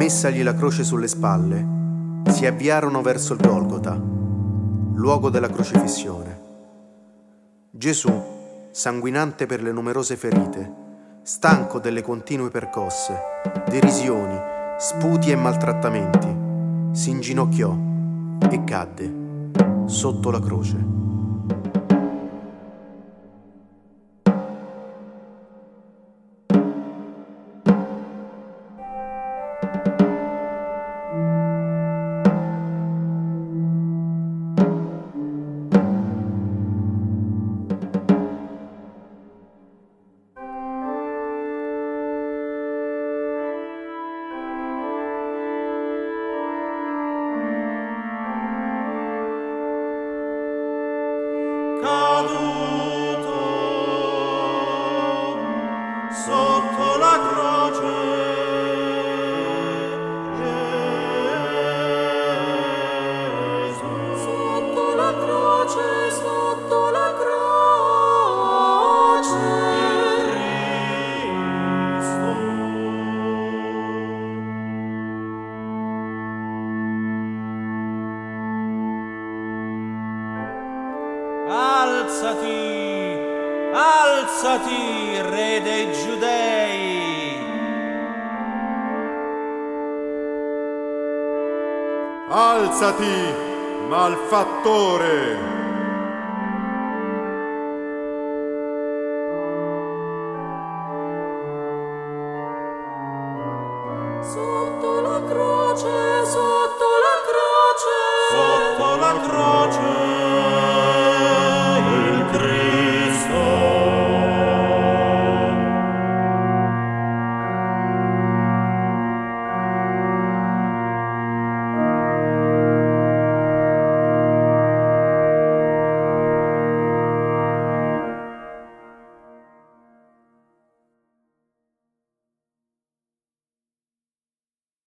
messagli la croce sulle spalle, si avviarono verso il Golgota, luogo della crocifissione. Gesù, sanguinante per le numerose ferite, stanco delle continue percosse, derisioni, sputi e maltrattamenti, si inginocchiò e cadde sotto la croce. Caduto sotto la croce, Gesù. Sotto la croce, sotto la croce, Cristo. Alzati, alzati, re dei Giudei. Alzati, malfattore!